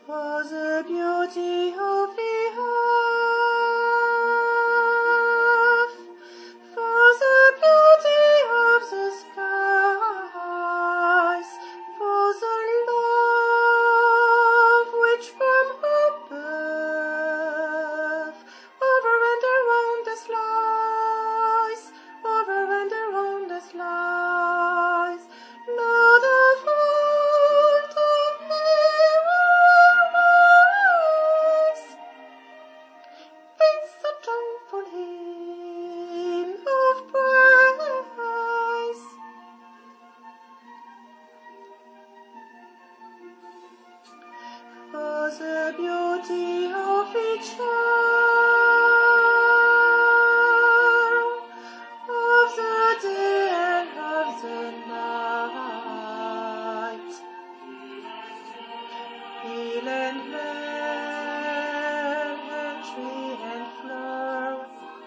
For the beauty of the earth, for the beauty of the skies, for the love which from above over and around us lies, over and around us lies. Lord of heart of mirrors, it's a joyful hymn of praise. For the beauty of each hour, of the day and of the night, hill and vale and tree and flower,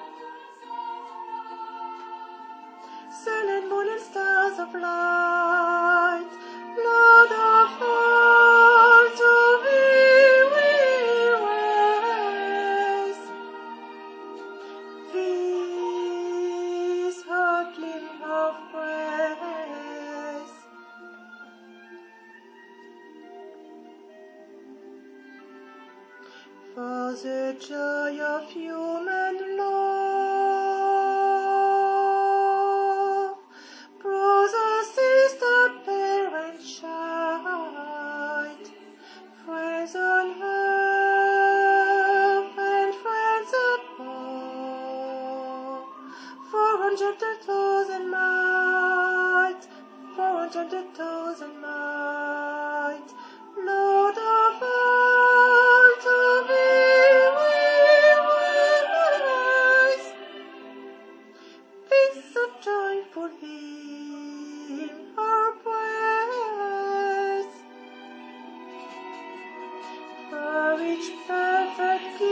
sun and moon and stars of light, Lord of hearts of weary ways, this her hymn of praise. For the joy of human love, brother, sister, parent, child, friends on earth and friends above, 400,000 might, 400,000 might, Lord of hearts of weary ways, this a joyful hymn our praise. For each perfect gift